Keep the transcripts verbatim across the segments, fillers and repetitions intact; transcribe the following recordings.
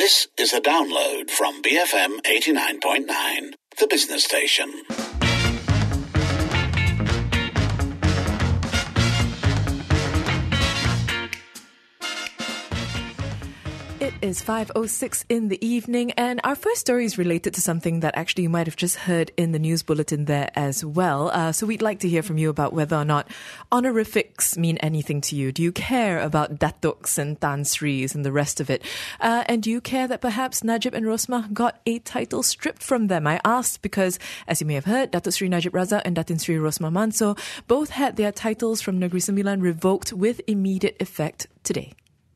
This is a download from B F M eighty-nine point nine, the business station. It is five oh six in the evening, and our first story is related to something that actually you might have just heard in the news bulletin there as well. Uh, so we'd like to hear from you about whether or not honorifics mean anything to you. Do you care about Datuks and Tan Sris and the rest of it? Uh, and do you care that perhaps Najib and Rosmah got a title stripped from them? I asked because, as you may have heard, Datuk Sri Najib Razak and Datin Sri Rosmah Mansor both had their titles from Negeri Sembilan revoked with immediate effect today.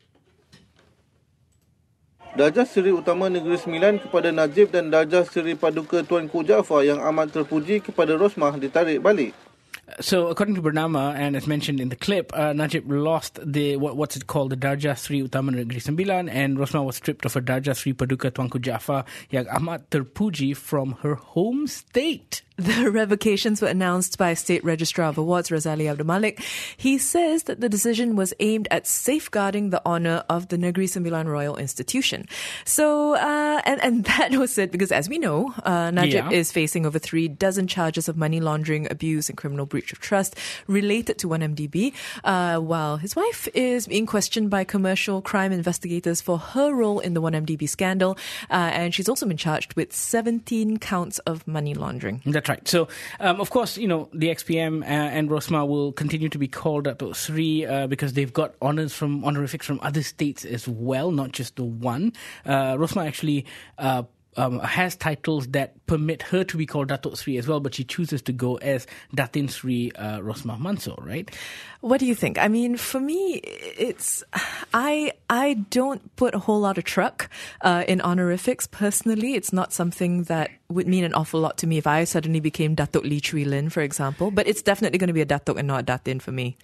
Darjah Seri Utama Negeri Sembilan kepada Najib dan Darjah Seri Paduka Tuanku Jaafar yang amat terpuji kepada Rosmah ditarik balik. So, according to Bernama, and as mentioned in the clip, uh, Najib lost the what, what's it called, the Darjah Sri Utama Negeri Sembilan, and Rosmah was stripped of her Darjah Sri Paduka Tuanku Jaafar yang amat terpuji from her home state. The revocations were announced by State Registrar of Awards, Razali Abdul Malik. He says that the decision was aimed at safeguarding the honour of the Negeri Sembilan Royal Institution. So, uh, and, and that was it because, as we know, uh, Najib yeah. is facing over three dozen charges of money laundering, abuse and criminal breach of trust related to one M D B, uh, while his wife is being questioned by commercial crime investigators for her role in the one M D B scandal. Uh, and she's also been charged with seventeen counts of money laundering. That's right. So, um, of course, you know, the X P M uh, and Rosmah will continue to be called Datuk Sri uh, because they've got honours from honorifics from other states as well, not just the one. Uh, Rosmah actually uh, um, has titles that permit her to be called Datuk Sri as well, but she chooses to go as Datin Sri uh, Rosmah Mansor, right? What do you think? I mean, for me, it's I I don't put a whole lot of truck uh, in honorifics personally. It's not something that would mean an awful lot to me if I suddenly became Datuk Lee Chui Lin, for example. But it's definitely going to be a Datuk and not a Datin for me.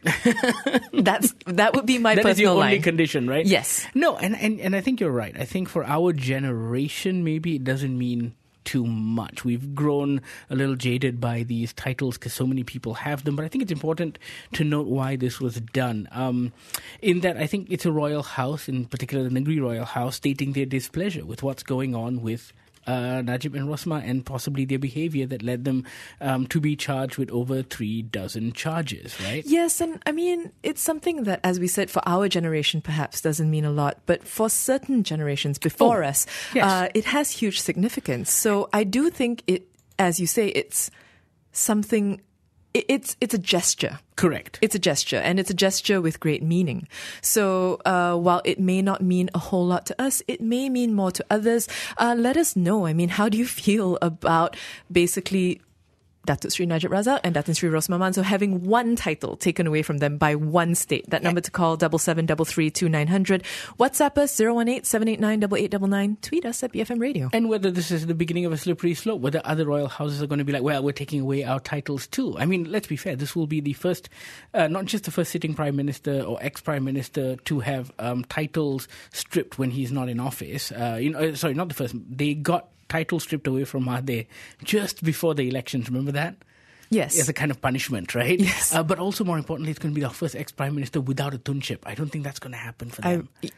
That's that would be my that personal is your line. only condition, right? Yes. No, and, and and I think you're right. I think for our generation, maybe it doesn't mean too much. We've grown a little jaded by these titles because so many people have them, but I think it's important to note why this was done. Um, in that, I think it's a royal house, in particular the Negeri Royal House, stating their displeasure with what's going on with Uh, Najib and Rosmah and possibly their behaviour that led them um, to be charged with over three dozen charges, right? Yes, and I mean, it's something that, as we said, for our generation perhaps doesn't mean a lot, but for certain generations before oh, us, yes. uh, it has huge significance. So I do think it, as you say, it's something, it, it's it's a gesture. Correct. It's a gesture, and it's a gesture with great meaning. So uh, while it may not mean a whole lot to us, it may mean more to others. Uh, let us know. I mean, how do you feel about basically Datuk Sri Najib Razak and Datin Sri Rosmah Mansor having one title taken away from them by one state? That number to call, double seven double three two nine hundred. WhatsApp us, zero one eight seven eight nine eight eight nine nine. Tweet us at B F M Radio. And whether this is the beginning of a slippery slope, whether other royal houses are going to be like, well, we're taking away our titles too. I mean, let's be fair, this will be the first, uh, not just the first sitting Prime Minister or ex-Prime Minister to have um, titles stripped when he's not in office. Uh, you know, sorry, not the first. They got title stripped away from Mahathir just before the elections. Remember that? Yes. As a kind of punishment, right? Yes. Uh, but also, more importantly, it's going to be our first ex-Prime Minister without a tunship. I don't think that's going to happen for them. I,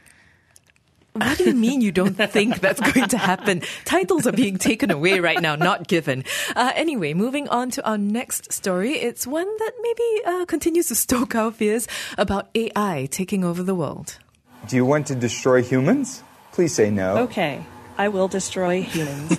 what do you mean you don't think that's going to happen? Titles are being taken away right now, not given. Uh, anyway, moving on to our next story. It's one that maybe uh, continues to stoke our fears about A I taking over the world. Do you want to destroy humans? Please say no. Okay. I will destroy humans.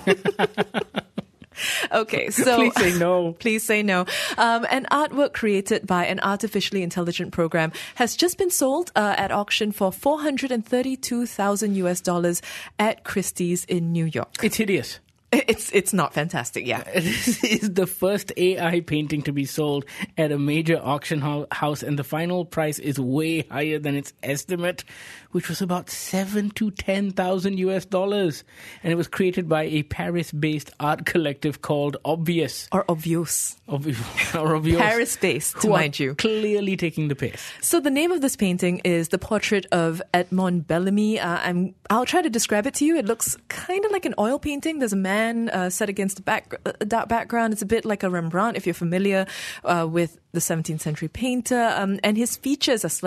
Okay, so please say no. Please say no. Um, an artwork created by an artificially intelligent program has just been sold uh, at auction for four hundred thirty-two thousand U S dollars at Christie's in New York. It's hideous. It's it's not fantastic, yeah. This is the first A I painting to be sold at a major auction house, and the final price is way higher than its estimate, which was about seven to ten thousand U S dollars, and it was created by a Paris-based art collective called Obvious or Obvious, Obvious or Obvious, Paris-based, to mind you, clearly taking the piss. So the name of this painting is the portrait of Edmond Bellamy. Uh, I'm I'll try to describe it to you. It looks kind of like an oil painting. There's a man Uh, set against a, back, a dark background. It's a bit like a Rembrandt if you're familiar uh, with the seventeenth century painter. Um, and his features are slightly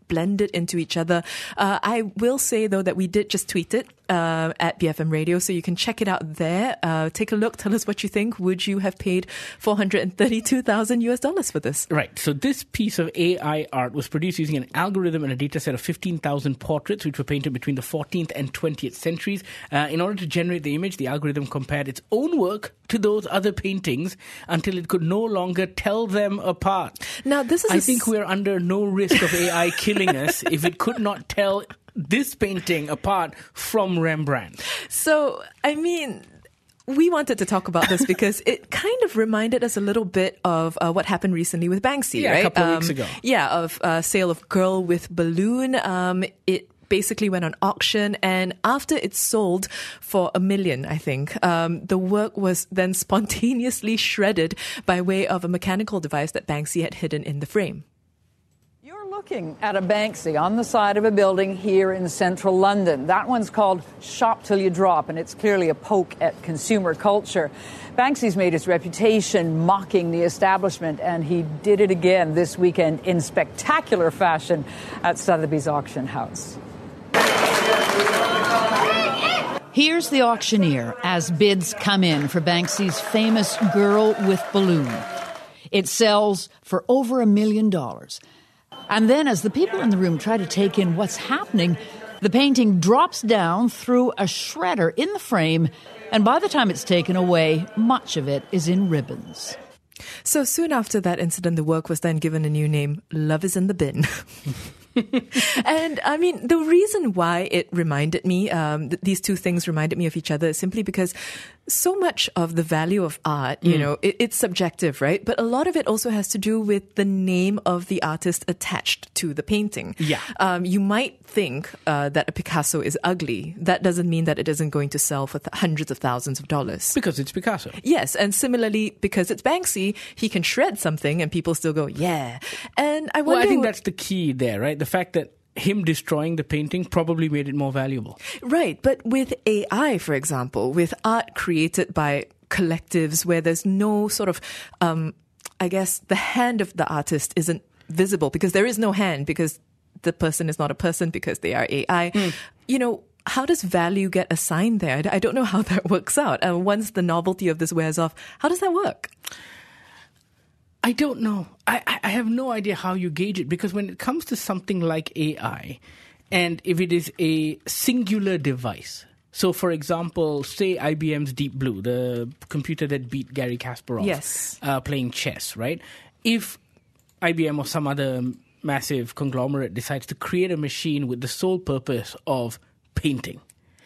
blended into each other. Uh, I will say, though, that we did just tweet it uh, at B F M Radio, so you can check it out there. Uh, take a look. Tell us what you think. Would you have paid four hundred thirty-two thousand U S dollars for this? Right. So this piece of A I art was produced using an algorithm and a data set of fifteen thousand portraits, which were painted between the fourteenth and twentieth centuries. Uh, in order to generate the image, the algorithm compared its own work to those other paintings until it could no longer tell them apart. Now, this is I a think s- we're under no risk of A I killing us if it could not tell this painting apart from Rembrandt. So, I mean, we wanted to talk about this because it kind of reminded us a little bit of uh, what happened recently with Banksy, Yeah, right? a couple of weeks ago. Yeah, of uh, sale of Girl with Balloon. Um, it basically went on auction, and after it sold for a million, I think, um, the work was then spontaneously shredded by way of a mechanical device that Banksy had hidden in the frame. You're looking at a Banksy on the side of a building here in central London. That one's called Shop Till You Drop, and it's clearly a poke at consumer culture. Banksy's made his reputation mocking the establishment, and he did it again this weekend in spectacular fashion at Sotheby's auction house. Here's the auctioneer as bids come in for Banksy's famous Girl with Balloon. It sells for over a million dollars. And then as the people in the room try to take in what's happening, the painting drops down through a shredder in the frame, and by the time it's taken away, much of it is in ribbons. So soon after that incident, the work was then given a new name, Love is in the Bin. And I mean, the reason why it reminded me, um, th- these two things reminded me of each other is simply because so much of the value of art, you mm. know, it, it's subjective, right? But a lot of it also has to do with the name of the artist attached to the painting. Yeah. Um, you might think uh, that a Picasso is ugly. That doesn't mean that it isn't going to sell for th- hundreds of thousands of dollars. Because it's Picasso. Yes, and similarly, because it's Banksy, he can shred something and people still go, yeah. And I wonder... Well, I think that's the key there, right? The fact that him destroying the painting probably made it more valuable. Right, but with A I, for example, with art created by collectives where there's no sort of, um, I guess, the hand of the artist isn't visible because there is no hand because the person is not a person because they are A I. Mm. You know, how does value get assigned there? I don't know how that works out. And once the novelty of this wears off, how does that work? I don't know. I, I have no idea how you gauge it, because when it comes to something like A I, and if it is a singular device, so for example, say I B M's Deep Blue, the computer that beat Garry Kasparov, yes. uh, playing chess, right? If I B M or some other massive conglomerate decides to create a machine with the sole purpose of painting,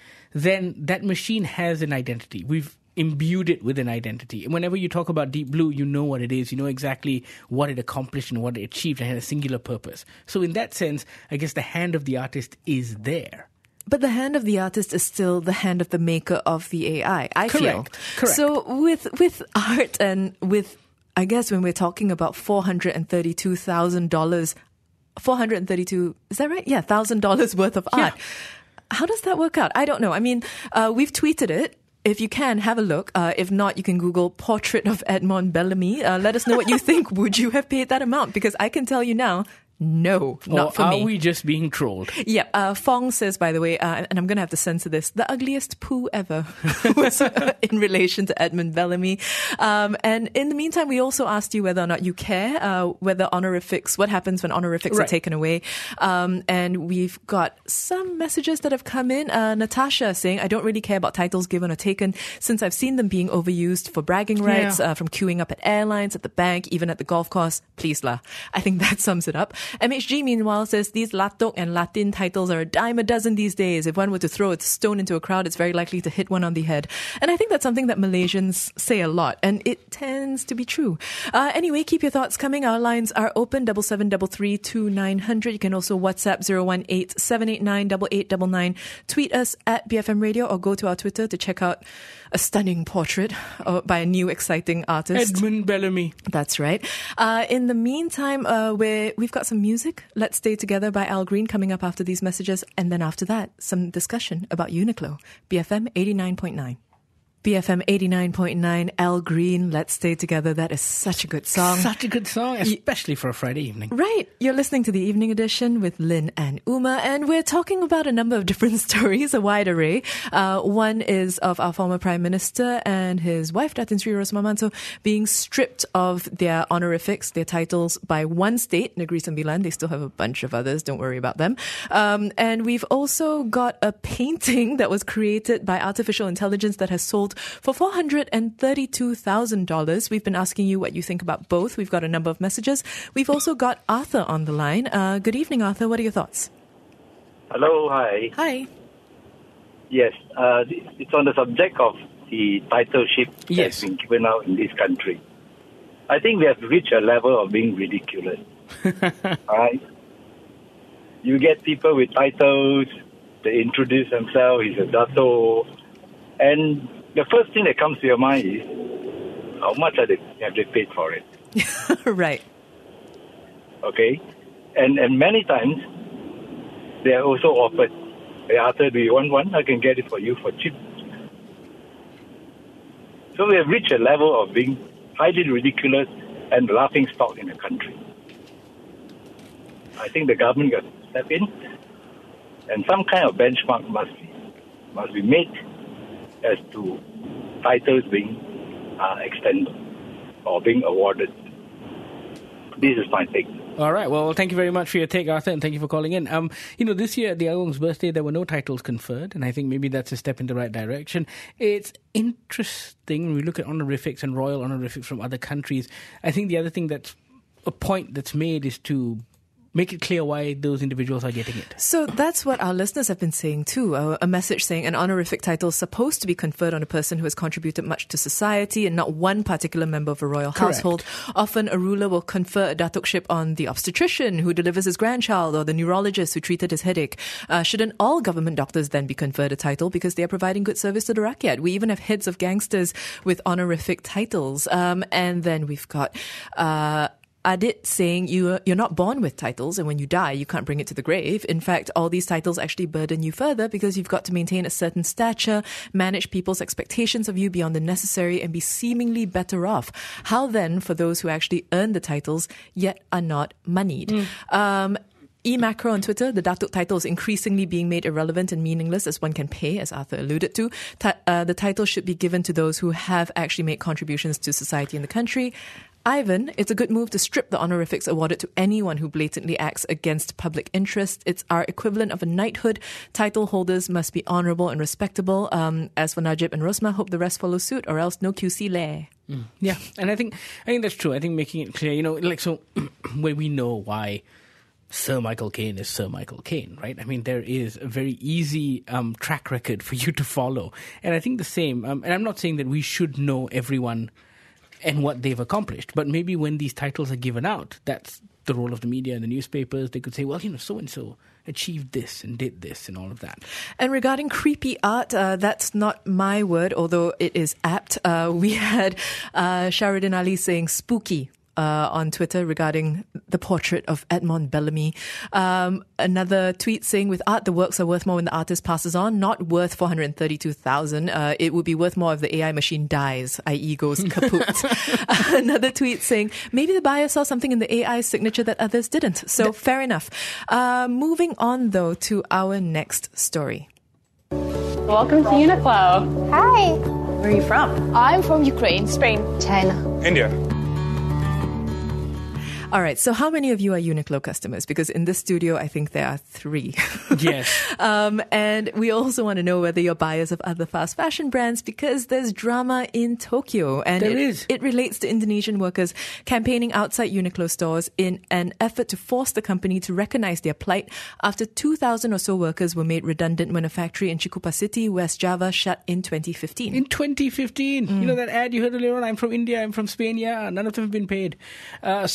then that machine has an identity. We've imbued it with an identity. And whenever you talk about Deep Blue, you know what it is. You know exactly what it accomplished and what it achieved and had a singular purpose. So in that sense, I guess the hand of the artist is there. But the hand of the artist is still the hand of the maker of the A I, I Correct. feel. Correct. So with with art and with, I guess when we're talking about four hundred thirty-two thousand dollars, four hundred thirty-two, is that right? Yeah, one thousand dollars worth of art. Yeah. How does that work out? I don't know. I mean, uh, we've tweeted it. If you can, have a look. Uh, if not, you can Google Portrait of Edmond Bellamy. Uh, let us know what you think. Would you have paid that amount? Because I can tell you now, no, not or for are me. Are we just being trolled? Yeah. Uh, Fong says, by the way, uh, and I'm going to have to censor this, the ugliest poo ever was uh, in relation to Edmund Bellamy. Um, and in the meantime, we also asked you whether or not you care, uh, whether honorifics, what happens when honorifics right. are taken away. Um, and we've got some messages that have come in. Uh, Natasha saying, I don't really care about titles given or taken since I've seen them being overused for bragging rights, yeah. uh, from queuing up at airlines, at the bank, even at the golf course. Please lah. I think that sums it up. M H G, meanwhile, says these Latok and Latin titles are a dime a dozen these days. If one were to throw a stone into a crowd, it's very likely to hit one on the head. And I think that's something that Malaysians say a lot, and it tends to be true. Uh, anyway, keep your thoughts coming. Our lines are open, double seven double three two nine hundred. You can also WhatsApp zero one eight seven eight nine eight eight nine nine. Tweet us at B F M Radio or go to our Twitter to check out a stunning portrait uh, by a new exciting artist. Edmund Bellamy. That's right. Uh, in the meantime, uh, we're, we've got some music. Let's Stay Together by Al Green coming up after these messages. And then after that, some discussion about Uniqlo. B F M eighty-nine point nine. B F M eighty-nine point nine, Al Green, Let's Stay Together. That is such a good song. Such a good song, especially for a Friday evening. Right. You're listening to the Evening Edition with Lynn and Uma, and we're talking about a number of different stories, a wide array. Uh, one is of our former Prime Minister and his wife, Datin Sri Rosmah Mansor, being stripped of their honorifics, their titles, by one state, Negeri Sembilan. They still have a bunch of others. Don't worry about them. Um, and we've also got a painting that was created by artificial intelligence that has sold for four hundred thirty-two thousand dollars. We've been asking you what you think about both. We've got a number of messages. We've also got Arthur on the line. Uh, good evening, Arthur. What are your thoughts? Hello, hi. Hi. Yes, uh, it's on the subject of the titleship Yes. that's been given out in this country. I think we have reached a level of being ridiculous. Right? You get people with titles, they introduce themselves, he's a dato, and the first thing that comes to your mind is, how much are they, have they paid for it? Right. Okay? And and many times, they are also offered, hey, Arthur, do you want one? I can get it for you for cheap. So we have reached a level of being highly ridiculous and laughing stock in the country. I think the government got to step in, and some kind of benchmark must be, must be made as to titles being uh, extended or being awarded. This is my take. All right. Well, thank you very much for your take, Arthur, and thank you for calling in. Um, you know, this year at the Agong's birthday, there were no titles conferred, and I think maybe that's a step in the right direction. It's interesting when we look at honorifics and royal honorifics from other countries. I think the other thing that's a point that's made is to make it clear why those individuals are getting it. So that's what our listeners have been saying too. A, a message saying an honorific title is supposed to be conferred on a person who has contributed much to society and not one particular member of a royal Correct. household. Often a ruler will confer a datukship on the obstetrician who delivers his grandchild or the neurologist who treated his headache. Uh, shouldn't all government doctors then be conferred a title because they are providing good service to the rakyat? We even have heads of gangsters with honorific titles. Um, and then we've got... Uh, Adit saying you, you're not born with titles, and when you die, you can't bring it to the grave. In fact, all these titles actually burden you further because you've got to maintain a certain stature, manage people's expectations of you beyond the necessary, and be seemingly better off. How then for those who actually earn the titles yet are not moneyed? Mm. Um, E Macro on Twitter, the Datuk title is increasingly being made irrelevant and meaningless as one can pay, as Arthur alluded to. Ti- uh, the title should be given to those who have actually made contributions to society and the country. Ivan, it's a good move to strip the honorifics awarded to anyone who blatantly acts against public interest. It's our equivalent of a knighthood. Title holders must be honourable and respectable. Um, as for Najib and Rosmah, hope the rest follow suit, or else no Q C leh. Mm. Yeah, and I think I think that's true. I think making it clear, you know, like so, when we know why Sir Michael Caine is Sir Michael Caine, right? I mean, there is a very easy um, track record for you to follow, and I think the same. Um, and I'm not saying that we should know everyone and what they've accomplished. But maybe when these titles are given out, that's the role of the media and the newspapers. They could say, well, you know, so-and-so achieved this and did this and all of that. And regarding creepy art, uh, that's not my word, although it is apt. Uh, we had uh, Shahruddin Ali saying spooky Uh, on Twitter regarding the portrait of Edmond Bellamy. Um, another tweet saying, with art, the works are worth more when the artist passes on, not worth four hundred thirty-two thousand dollars. Uh, it would be worth more if the A I machine dies, that is goes kaput. Another tweet saying, maybe the buyer saw something in the A I's signature that others didn't. So fair enough. Uh, moving on, though, to our next story. Welcome to Uniqlo. Hi. Where are you from? I'm from Ukraine, Spain, China, India. All right, so how many of you are Uniqlo customers? Because in this studio, I think there are three. Yes. um, and we also want to know whether you're buyers of other fast fashion brands, because there's drama in Tokyo. And there it, is. It relates to Indonesian workers campaigning outside Uniqlo stores in an effort to force the company to recognize their plight after two thousand or so workers were made redundant when a factory in Chikupa City, West Java, shut in twenty fifteen. In twenty fifteen. Mm. You know that ad you heard earlier on, I'm from India, I'm from Spain, yeah, none of them have been paid. Uh, so what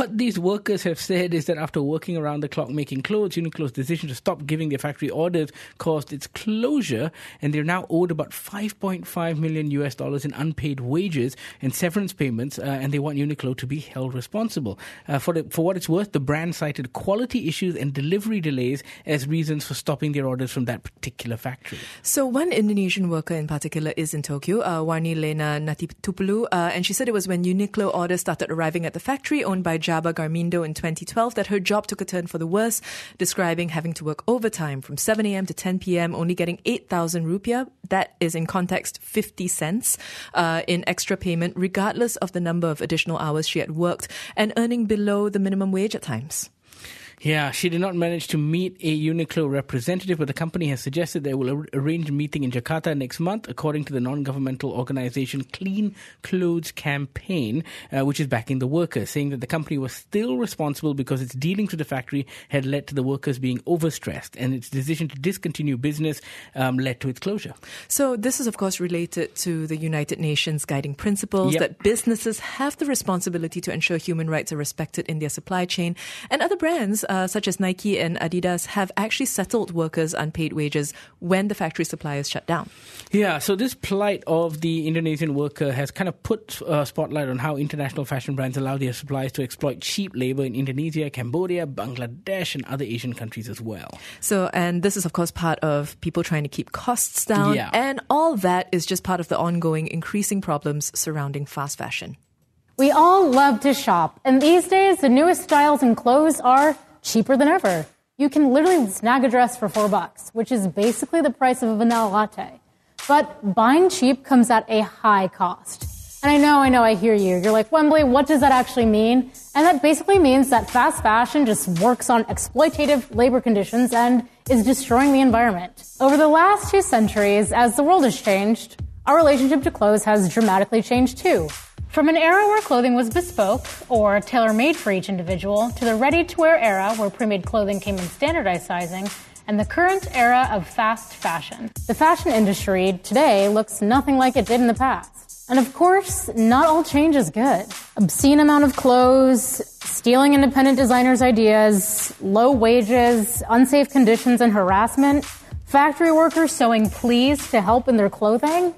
what these workers have said is that after working around the clock making clothes, Uniqlo's decision to stop giving their factory orders caused its closure, and they're now owed about five point five million U S dollars in unpaid wages and severance payments, uh, and they want Uniqlo to be held responsible. Uh, for, the, for what it's worth, the brand cited quality issues and delivery delays as reasons for stopping their orders from that particular factory. So one Indonesian worker in particular is in Tokyo, uh, Warni Lena Natipulu, uh, and she said it was when Uniqlo orders started arriving at the factory owned by Jabba Garmindo in twenty twelve that her job took a turn for the worse, describing having to work overtime from seven a.m. to ten p.m., only getting eight thousand rupiah. That is in context fifty cents uh, in extra payment, regardless of the number of additional hours she had worked, and earning below the minimum wage at times. Yeah, she did not manage to meet a Uniqlo representative, but the company has suggested they will ar- arrange a meeting in Jakarta next month, according to the non-governmental organization Clean Clothes Campaign, uh, which is backing the workers, saying that the company was still responsible because its dealings with the factory had led to the workers being overstressed, and its decision to discontinue business um, led to its closure. So this is, of course, related to the United Nations guiding principles Yep. that businesses have the responsibility to ensure human rights are respected in their supply chain, and other brands Uh, such as Nike and Adidas have actually settled workers' unpaid wages when the factory suppliers shut down. Yeah, so this plight of the Indonesian worker has kind of put a spotlight on how international fashion brands allow their suppliers to exploit cheap labor in Indonesia, Cambodia, Bangladesh, and other Asian countries as well. So, and this is, of course, part of people trying to keep costs down. Yeah. And all that is just part of the ongoing increasing problems surrounding fast fashion. We all love to shop, and these days the newest styles and clothes are cheaper than ever. You can literally snag a dress for four bucks, which is basically the price of a vanilla latte. But buying cheap comes at a high cost. And I know, I know, I hear you. You're like, Wembley, what does that actually mean? And that basically means that fast fashion just works on exploitative labor conditions and is destroying the environment. Over the last two centuries, as the world has changed, our relationship to clothes has dramatically changed too. From an era where clothing was bespoke or tailor-made for each individual to the ready-to-wear era where pre-made clothing came in standardized sizing, and the current era of fast fashion. The fashion industry today looks nothing like it did in the past. And of course, not all change is good. Obscene amount of clothes, stealing independent designers' ideas, low wages, unsafe conditions and harassment, factory workers sewing pleats to help in their clothing.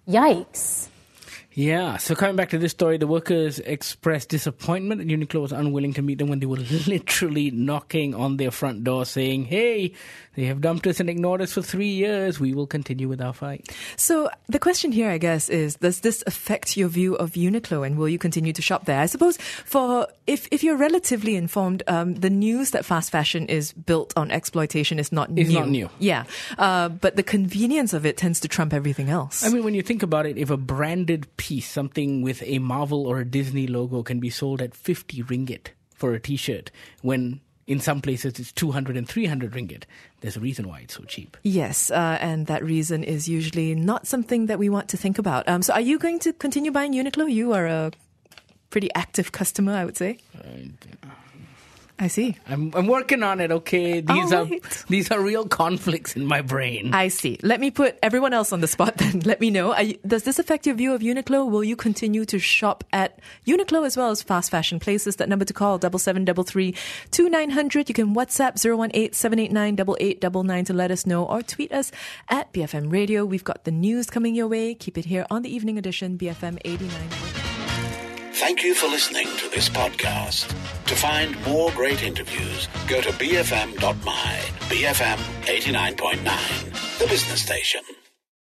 Yikes. Yeah, so coming back to this story, the workers expressed disappointment and Uniqlo was unwilling to meet them when they were literally knocking on their front door saying, hey, they have dumped us and ignored us for three years. We will continue with our fight. So the question here, I guess, is does this affect your view of Uniqlo and will you continue to shop there? I suppose for if, if you're relatively informed, um, the news that fast fashion is built on exploitation is not It's new. not new. Yeah, uh, but the convenience of it tends to trump everything else. I mean, when you think about it, if a branded piece, something with a Marvel or a Disney logo, can be sold at fifty ringgit for a t-shirt, when in some places it's two hundred and three hundred ringgit, there's a reason why it's so cheap. Yes, uh, and that reason is usually not something that we want to think about. Um, so are you going to continue buying Uniqlo? You are a pretty active customer, I would say. Uh, I see. I'm I'm working on it, okay? These All are right. these are real conflicts in my brain. I see. Let me put everyone else on the spot then. Let me know. Are you, does this affect your view of Uniqlo? Will you continue to shop at Uniqlo as well as fast fashion places? That number to call, double seven double three two nine hundred. You can WhatsApp zero one eight seven eight nine eight eight nine nine to let us know, or tweet us at B F M Radio. We've got the news coming your way. Keep it here on the Evening Edition, B F M eighty-nine point nine. Thank you for listening to this podcast. To find more great interviews, go to b f m dot my. B F M eighty-nine point nine, the business station.